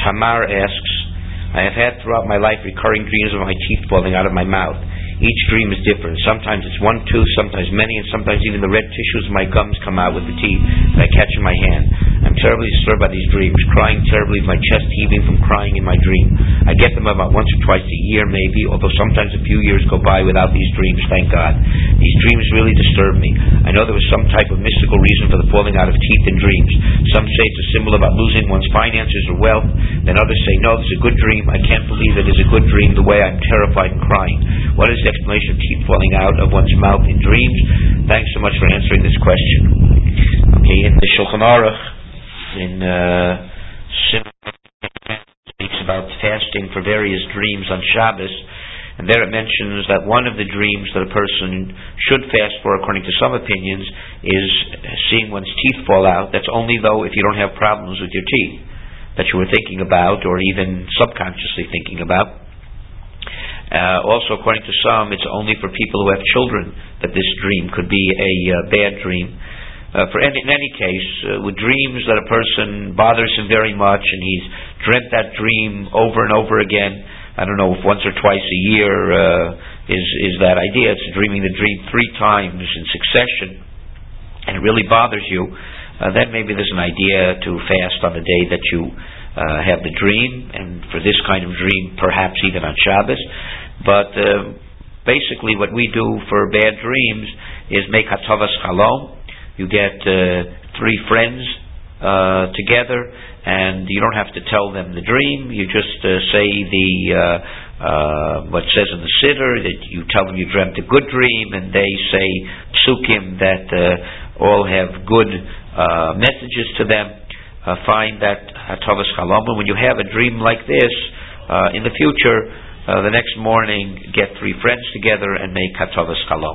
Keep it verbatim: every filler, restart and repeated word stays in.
Tamar asks, I have had throughout my life recurring dreams of my teeth falling out of my mouth. Each dream is different. Sometimes it's one tooth, sometimes many, and sometimes even the red tissues of my gums come out with the teeth that I catch in my hand. I'm terribly disturbed by these dreams, crying terribly, my chest heaving from crying in my dream. I get them about once or twice a year maybe, although sometimes a few years go by without these dreams, thank God. These dreams really disturb me. I know there was some type of mystical reason for the falling out of teeth in dreams. Some say it's a symbol about losing one's finances or wealth, then others say, no, this is a good dream. I can't believe it is a good dream the way I'm terrified and crying. What is the explanation of teeth falling out of one's mouth in dreams? Thanks so much for answering this question. Okay, in the Shulchan Aruch, in uh, speaks about fasting for various dreams on Shabbos, and there it mentions that one of the dreams that a person should fast for, according to some opinions, is seeing one's teeth fall out. That's only though if you don't have problems with your teeth that you were thinking about or even subconsciously thinking about. Uh, also, according to some, it's only for people who have children that this dream could be a uh, bad dream. Uh, for any, in any case, uh, with dreams that a person bothers him very much and he's dreamt that dream over and over again, I don't know if once or twice a year uh, is, is that idea. It's dreaming the dream three times in succession and it really bothers you, uh, then maybe there's an idea to fast on the day that you uh, have the dream, and for this kind of dream perhaps even on Shabbos. But uh, basically what we do for bad dreams is make Hatavas Chalom. You get uh, three friends uh, together, and you don't have to tell them the dream. You just uh, say the uh, uh, what it says in the Siddur, that you tell them you dreamt a good dream, and they say psukim that uh, all have good uh, messages to them. Uh, find that Hatavas Chalom. And when you have a dream like this, uh, in the future, uh, the next morning, get three friends together and make Hatavas Chalom.